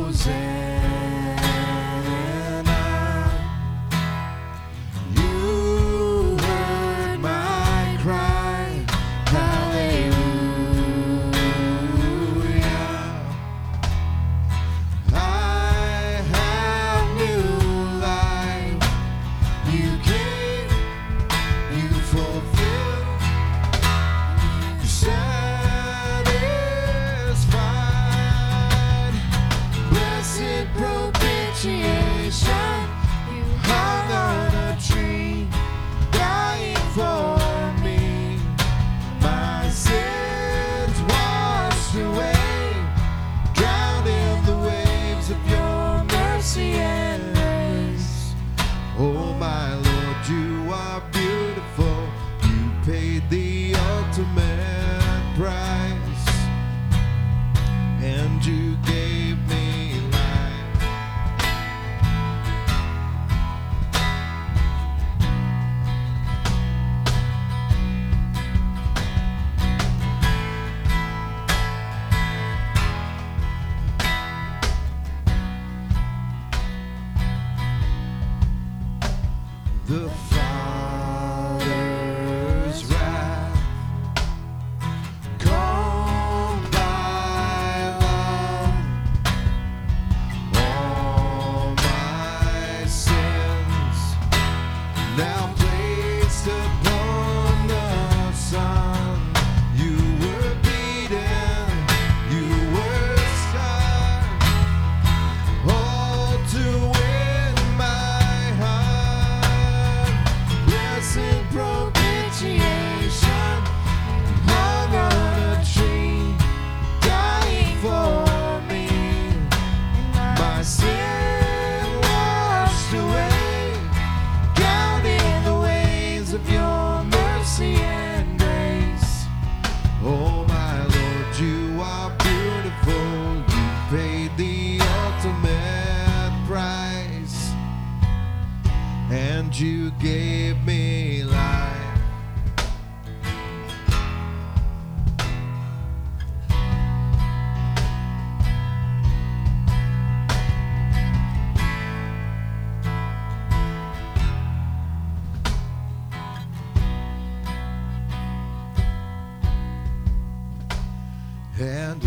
And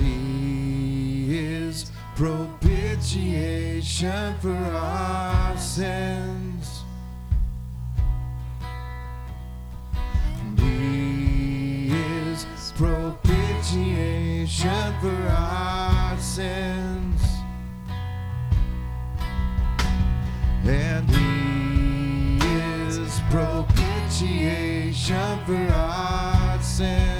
he is propitiation for our sins. And he is propitiation for our sins. And he is propitiation for our sins.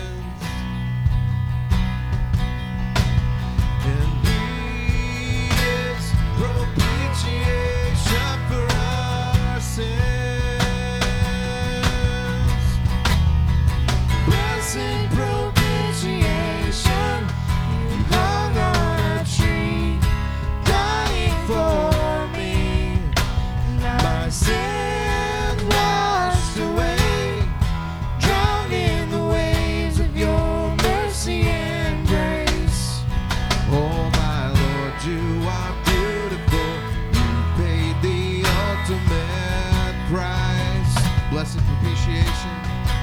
Blessed propitiation.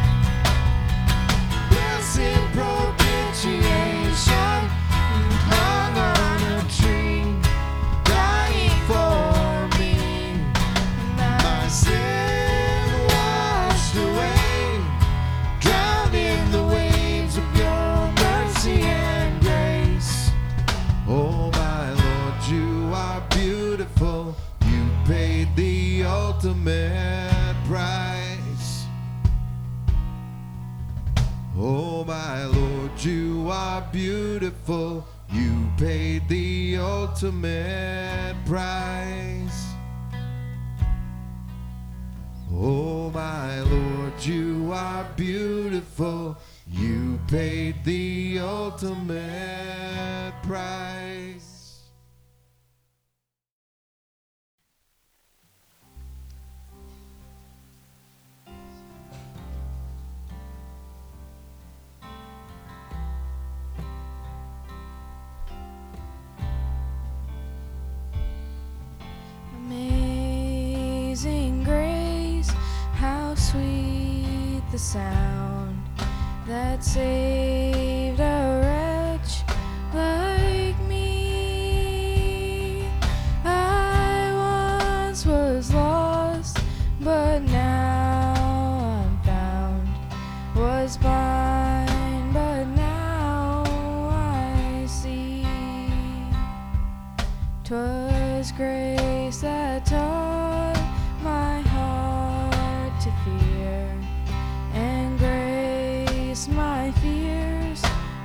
Blessed propitiation. You hung on a tree, dying for me. My sin washed away, drowned in the waves of your mercy and grace. Oh my Lord, you are beautiful. You paid the ultimate price. Oh my Lord, you are beautiful. You paid the ultimate price. Oh my Lord, you are beautiful. You paid the ultimate price. the sound that saved a wretch like me. I once was lost, but now I'm found. Was blind, but now I see. 'Twas grace that taught my heart to fear, and grace my fears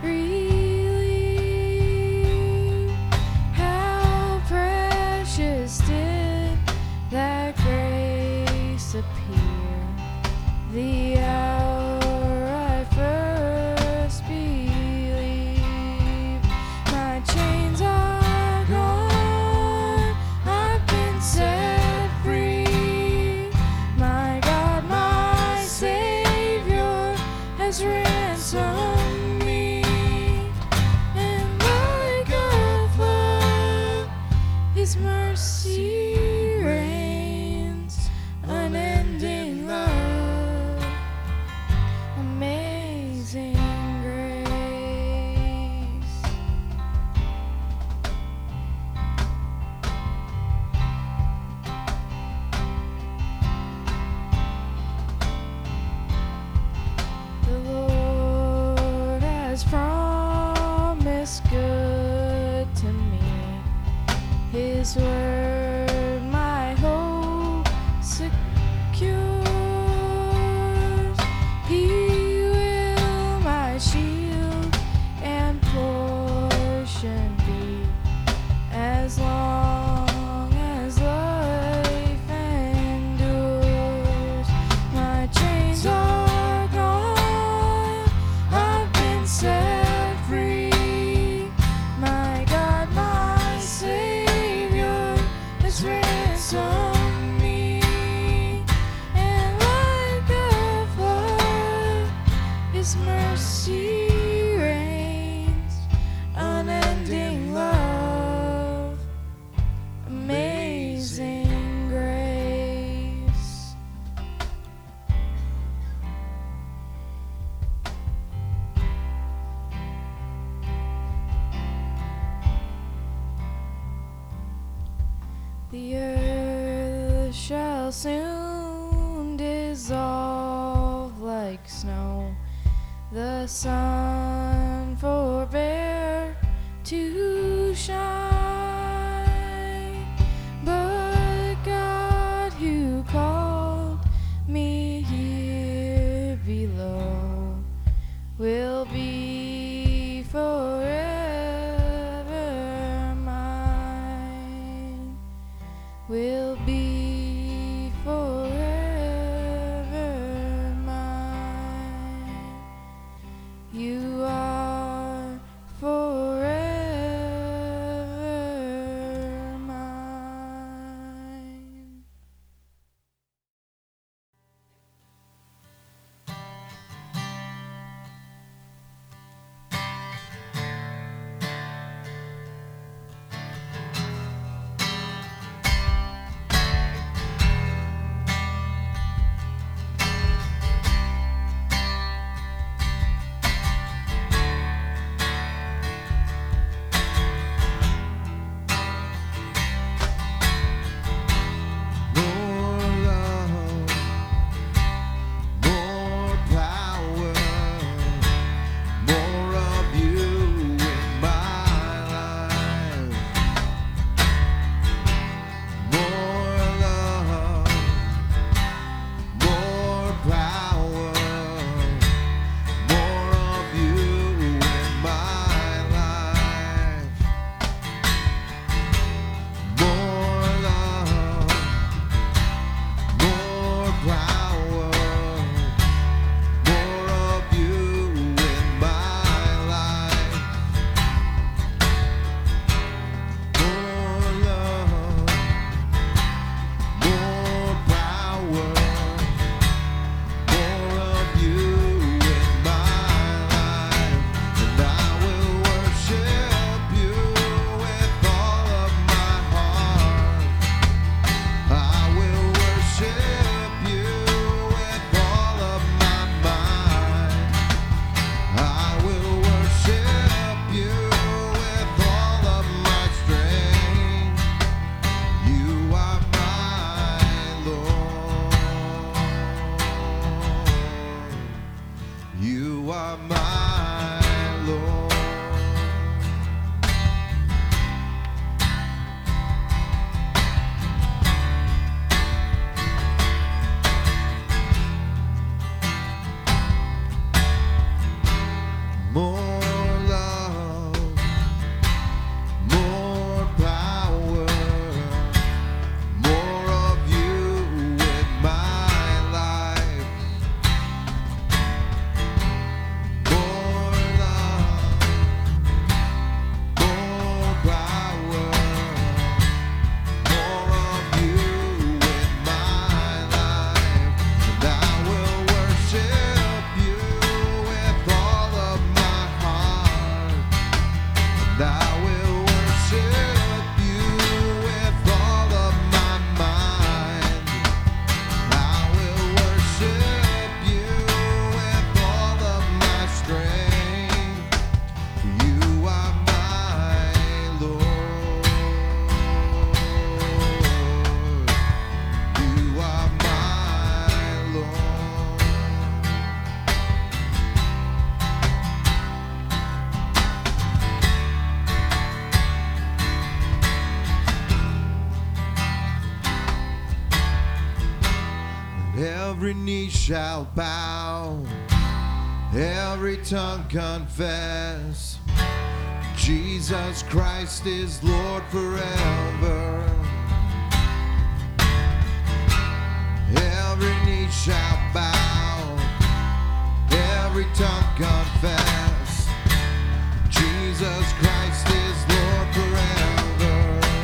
relieved. How precious did that grace appear, the hour I first believed. My chains are gone, I've been set free. My God, my Savior has ransomed me. And like a flood, His mercy reigns, unending love, amazing grace. The Lord has promised good to me. His word my hope secures. He will my shield and portion be, as long as life endures. My chains are gone, I've been set free. My God, my Savior has ransomed me. And like a flood, His mercy reigns, unending love, amazing grace. The earth shall soon dissolve like snow, the sun forbear to shine. But God, who called me here below, will be forever mine, will be forever mine. You are And I will worship you with all of my mind. I will worship you with all of my strength. You are my Lord. You are my Lord. Every knee shall bow, every tongue confess, Jesus Christ is Lord forever. Every knee shall bow, every tongue confess, Jesus Christ is Lord forever.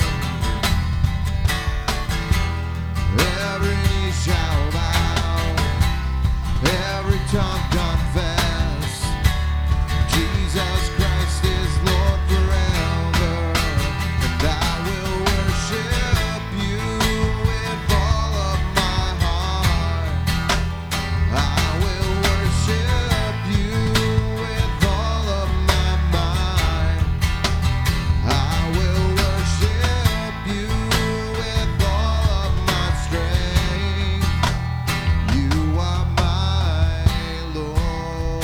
Every knee shall bow, every tongue confess, Jesus Christ is Lord forever. And I will worship you with all of my heart. I will worship you with all of my mind. I will worship you with all of my strength. You are my Lord.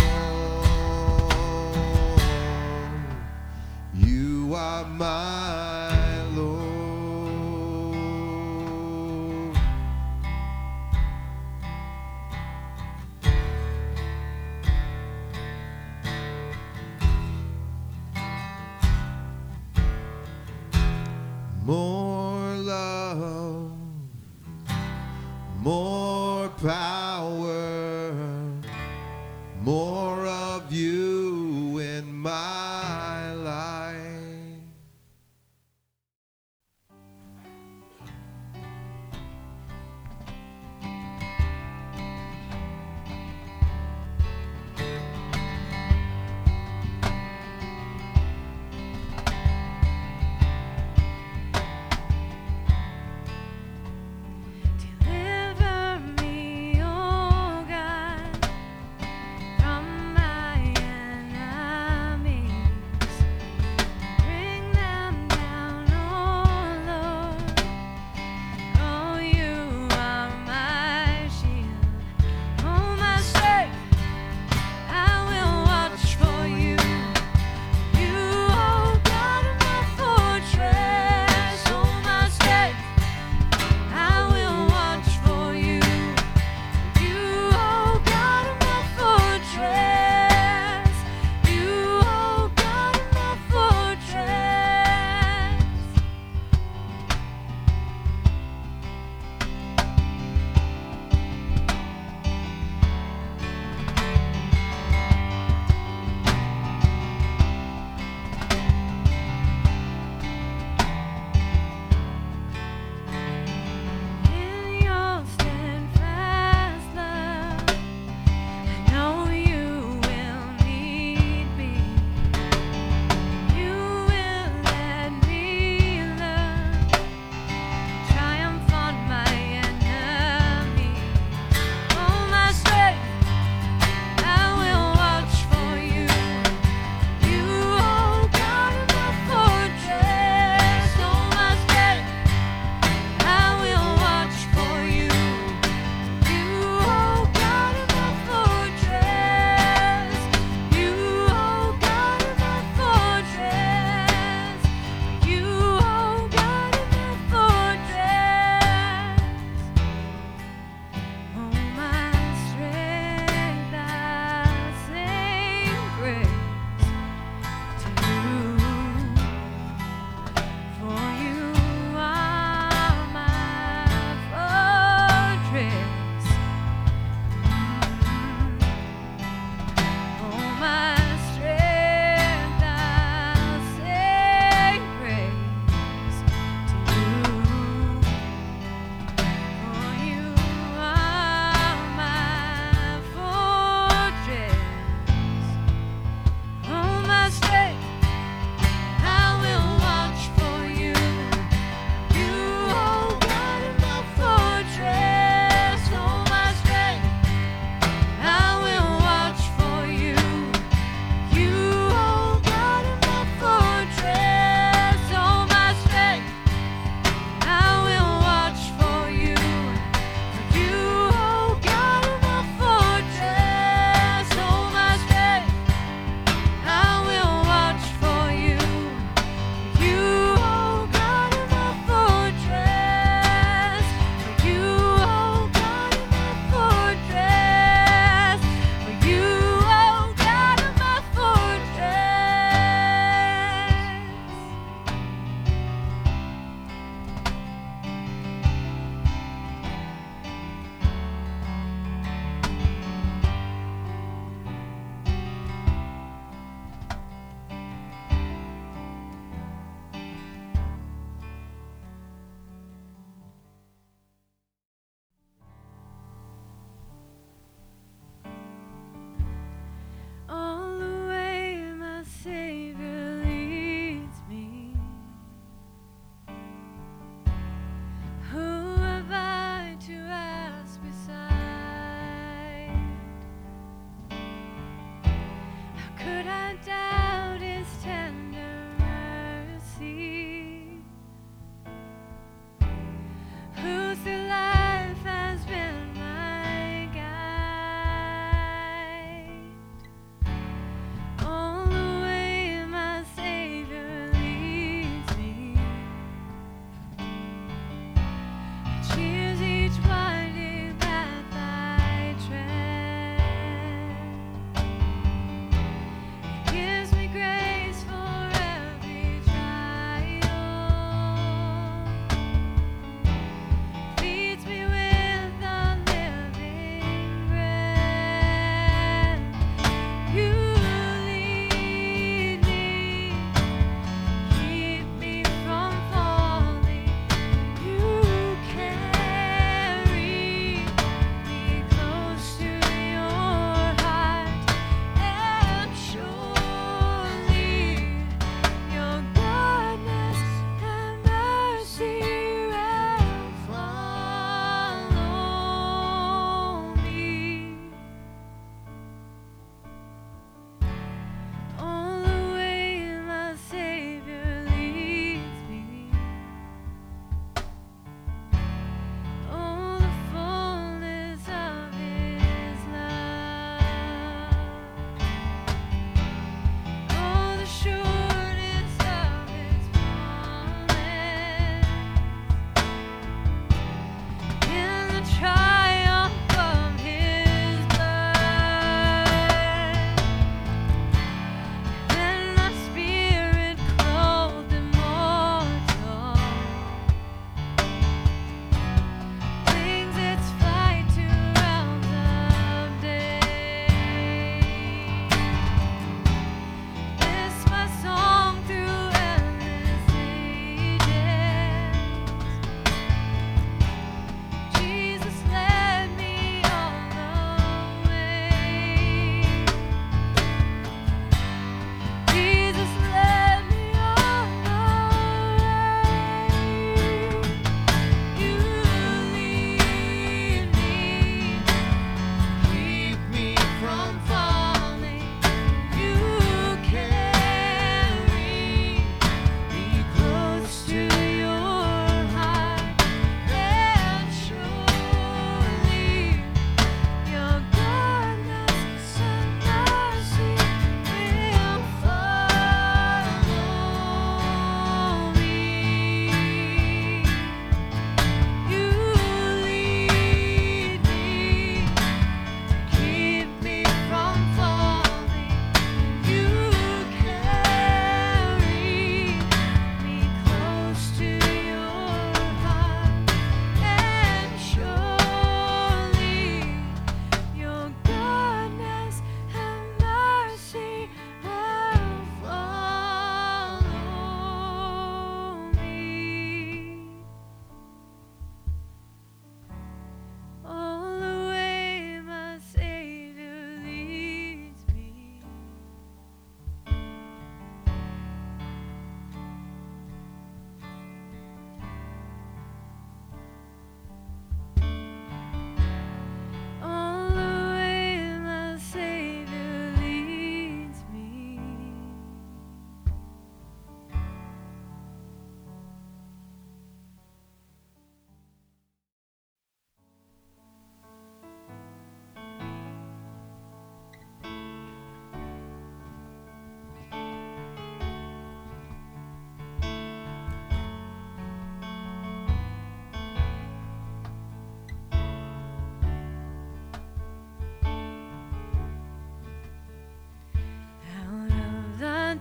You are my Lord. More love, more power, more of you in my life.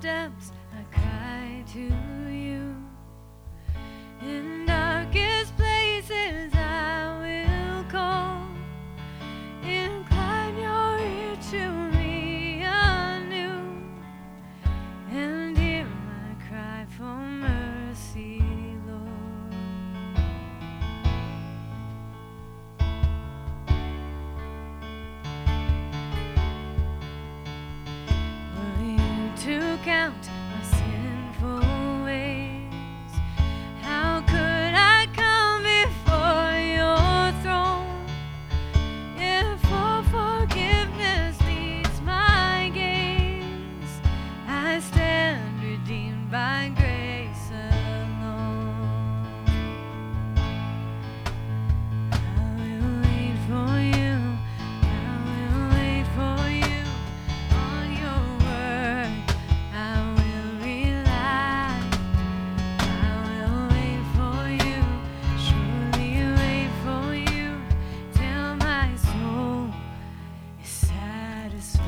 depths I cry to you. In darkest places I will call. Incline your ear to me anew, and hear my cry for mercy, Lord. Were you to count my sinful ways, how could I come before your throne? If for forgiveness meets my gaze, I stand redeemed by grace alone. I will wait for you, I will wait for you. On your word I will rely. I will wait for you, surely wait for you, till my soul is satisfied.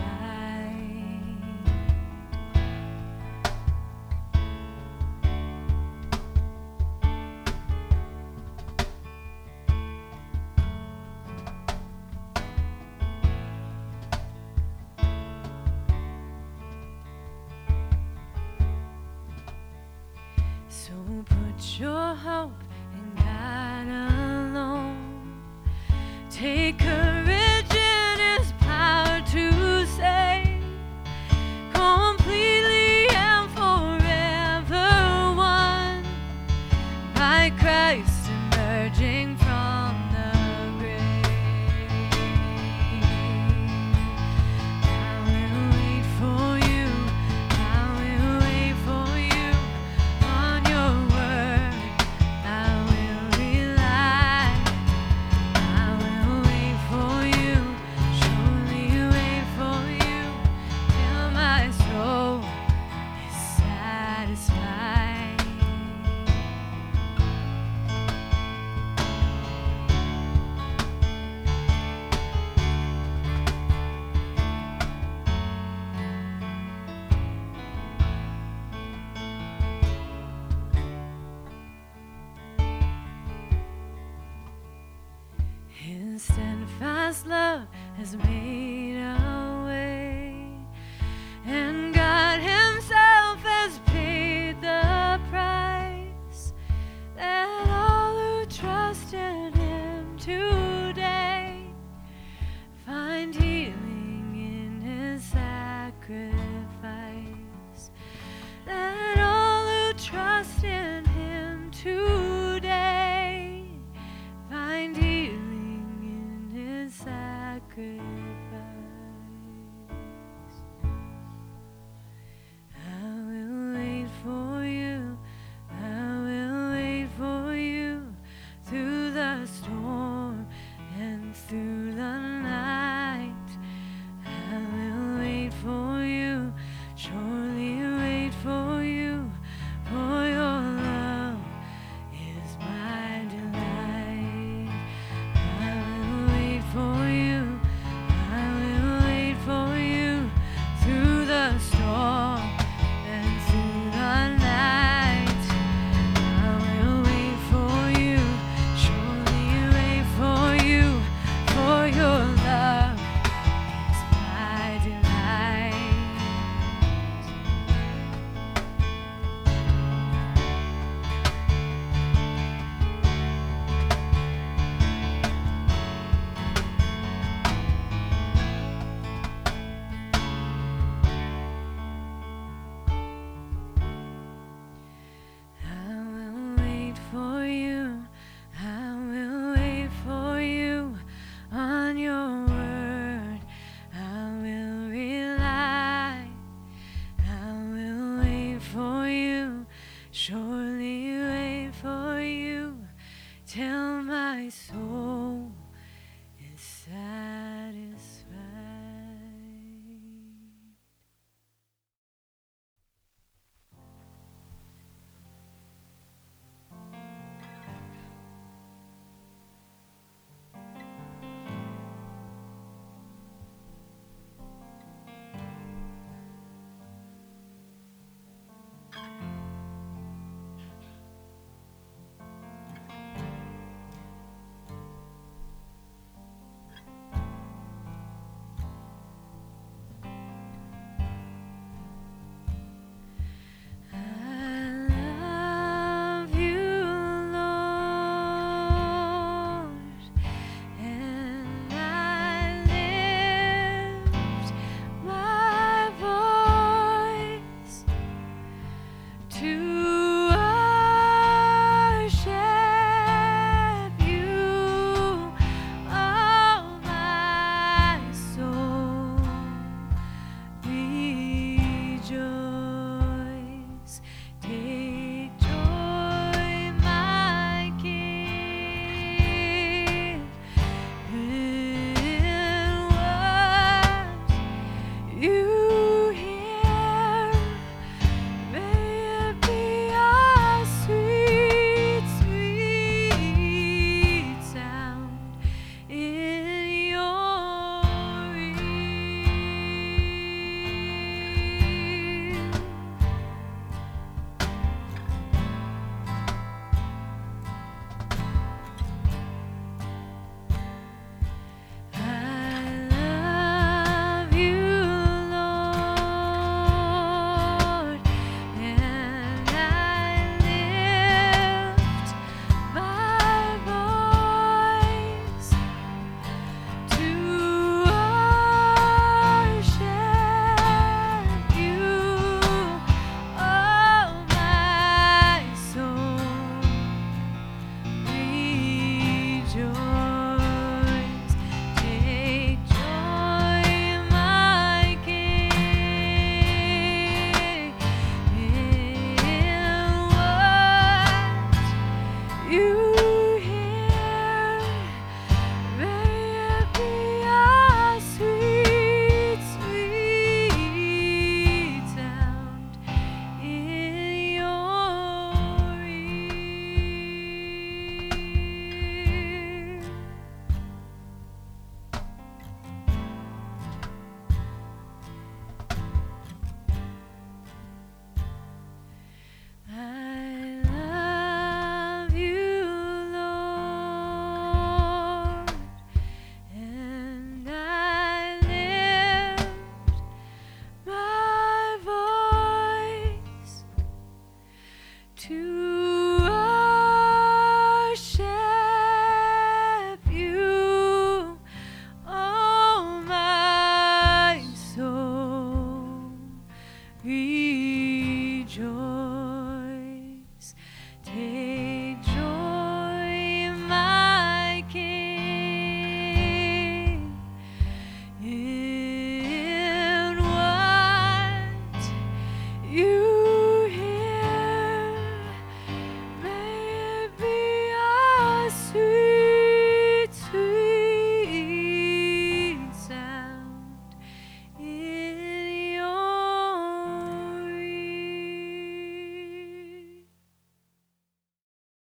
So put your hope in God alone. Take courage in His power to save, completely and forever won by Christ emerging from the grave. I will wait for you, I will wait for you. On your word I will rely. I will wait for you, surely wait for you, till my soul is satisfied. His steadfast love has made a way, and God Himself has paid the price. Let all who trust in Him today find healing in His sacrifice. Let all who trust in Him today find healing in His sacrifice. I will wait for you, I will wait for you, through the storm and through the night. I will wait for you, surely wait for you, for your love is my delight. I will wait for you, I will wait for you, through the storm and through the night. I will wait for you, surely wait for you, for your love is my delight. I will wait for you, I will wait for you. On your word I will rely. I will wait for you, surely wait for you, till my soul is satisfied. to